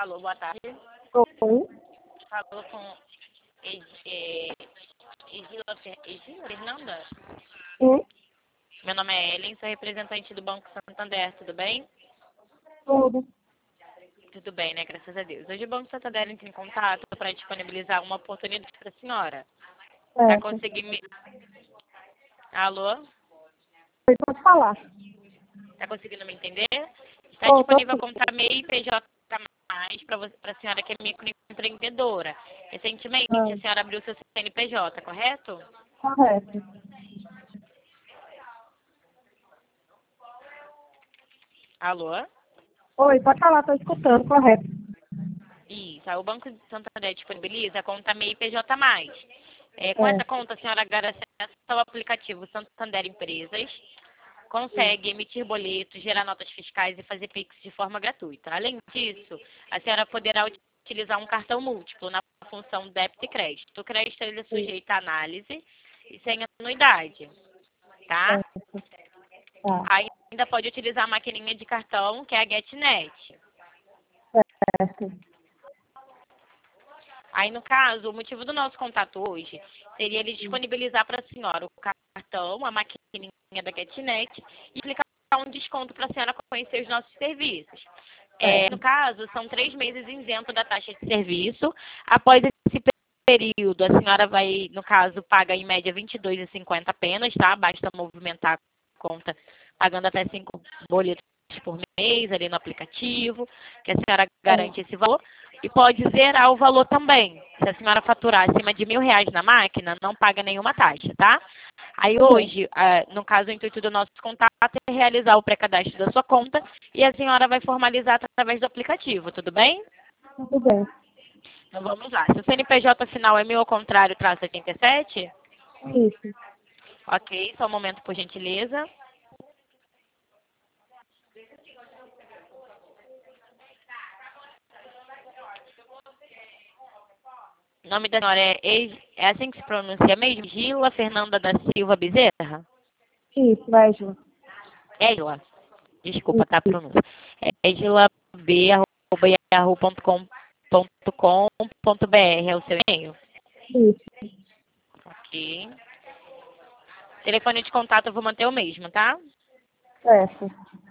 Alô, boa tarde. Oi. Falou com Egila Fernanda? Sim. Meu nome é Ellen, sou representante do Banco Santander, tudo bem? Tudo. Tudo bem, né? Graças a Deus. Hoje o Banco Santander entra em contato para disponibilizar uma oportunidade para a senhora. Para Certo. conseguir me... Alô? Oi, pode falar. Está conseguindo me entender? Está Tô disponível a sim. contar MEI e PJ mais para a senhora que é microempreendedora. Recentemente a senhora abriu seu CNPJ, correto? Correto. Alô? Oi, pode falar, tô escutando, correto. Isso. Aí o Banco de Santander disponibiliza a conta MEI e PJ+. Com É. essa conta, a senhora garante acesso ao aplicativo Santander Empresas, consegue emitir boletos, gerar notas fiscais e fazer Pix de forma gratuita. Além disso, a senhora poderá utilizar um cartão múltiplo na função débito e crédito. O crédito ele é sujeito à análise e sem anuidade, tá? Tá. Ainda pode utilizar a maquininha de cartão, que é a GetNet. Certo. Aí, no caso, o motivo do nosso contato hoje seria ele disponibilizar para a senhora o cartão, a maquininha da GetNet e aplicar um desconto para a senhora conhecer os nossos serviços. No caso, são 3 meses isento da taxa de serviço. Após esse período, a senhora vai, no caso, paga em média R$ 22,50 apenas, tá? Basta movimentar a conta pagando até 5 boletos por mês ali no aplicativo, que a senhora garante esse valor. E pode zerar o valor também. Se a senhora faturar acima de R$ 1.000 na máquina, não paga nenhuma taxa, tá? Aí hoje, no caso, o intuito do nosso contato é realizar o pré-cadastro da sua conta e a senhora vai formalizar através do aplicativo, tudo bem? Tudo bem. Então vamos lá. Se o CNPJ final é 1000 ao contrário, traço 87? Isso. Ok, só um momento, por gentileza. O nome da senhora é assim que se pronuncia mesmo? Gila Fernanda da Silva Bezerra? Isso, Égila. Égila. Desculpa, tá a pronúncia. É egilab.yahoo.com.br é o seu e-mail? Isso. Ok. Telefone de contato eu vou manter o mesmo, tá? Certo.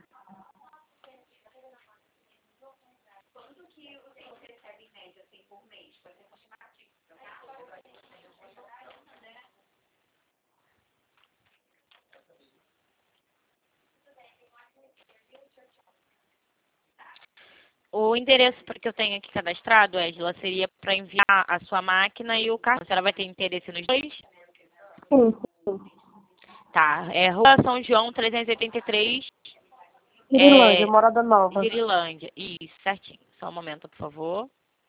O endereço que eu tenho aqui cadastrado, Égila, seria para enviar a sua máquina e o carro. A senhora vai ter interesse nos dois? Sim, sim. Tá. É Rua São João 383, Irilândia, Morada Nova. Girilândia. Isso, certinho. Só um momento, por favor.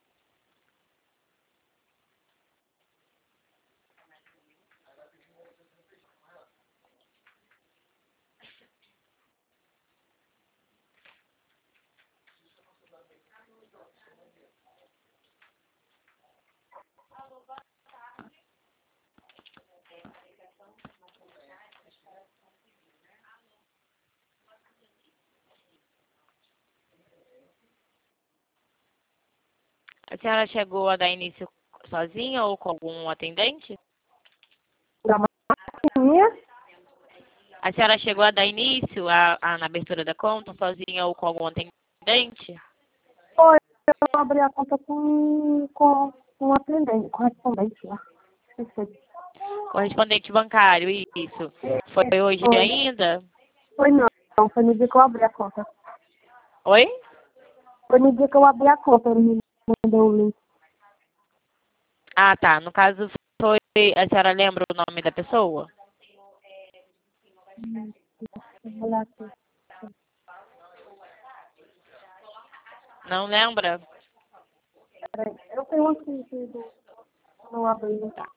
A senhora chegou a dar início sozinha ou com algum atendente? Da maquininha? A senhora chegou a dar início na abertura da conta sozinha ou com algum atendente? Foi, eu abri a conta com um atendente, correspondente lá. Esqueci. Correspondente bancário, isso. Foi hoje Foi. ainda? Foi não, foi no dia que eu abri a conta. Oi? Foi no dia que eu abri a conta, ele me mandou o link. Ah, tá. No caso, foi. A senhora lembra o nome da pessoa? Vou olhar aqui. Não lembra? Peraí. Eu tenho aqui do não abri. Tá.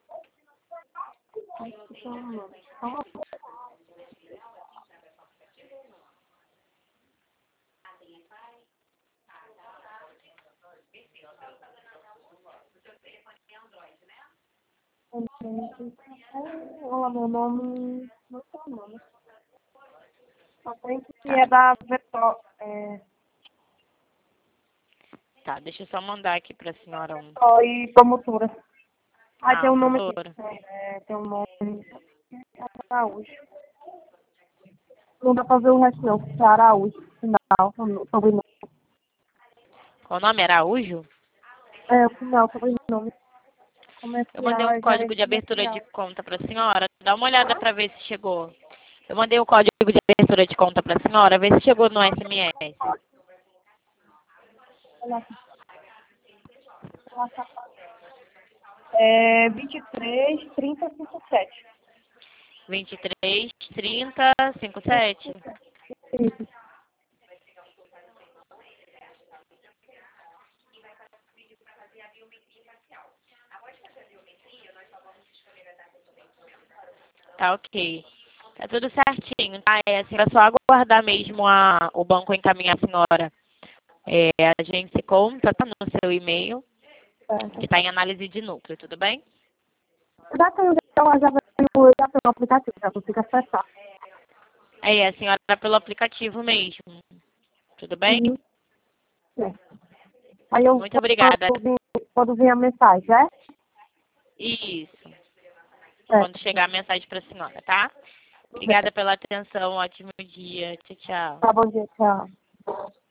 Olha, meu nome. Não sei o nome. Só tem que é da Vetor. Tá, deixa eu só mandar aqui pra senhora um. Ó, e promotora. Ah, tem um nome aqui. Doutora. Tem um nome. Araújo. Não dá pra ver o resto não. É Araújo. Final, sobrenome. Qual o nome? Araújo? É, o final, sobrenome. Eu mandei um Comercial, código gerente de abertura de comercial. conta pra senhora. Dá uma olhada pra ver se chegou. Eu mandei o código de abertura de conta pra senhora, ver se chegou no SMS. Olha aqui. É 23, 30, 57. 23 30 57. Isso. Tá ok. Tá tudo certinho, tá? É assim, é só aguardar mesmo o banco encaminhar a senhora. A gente se conta, tá no seu e-mail, que Certo. está em análise de núcleo, tudo bem? Já tem um aplicativo, já consigo acessar. A senhora pelo aplicativo mesmo, tudo bem? Uhum. Certo. Aí eu Muito obrigada. quando vir a mensagem, é? Isso. Certo. Quando chegar a mensagem para a senhora, tá? Obrigada pela atenção, ótimo dia. Tchau, tchau. Tá bom, dia, tchau.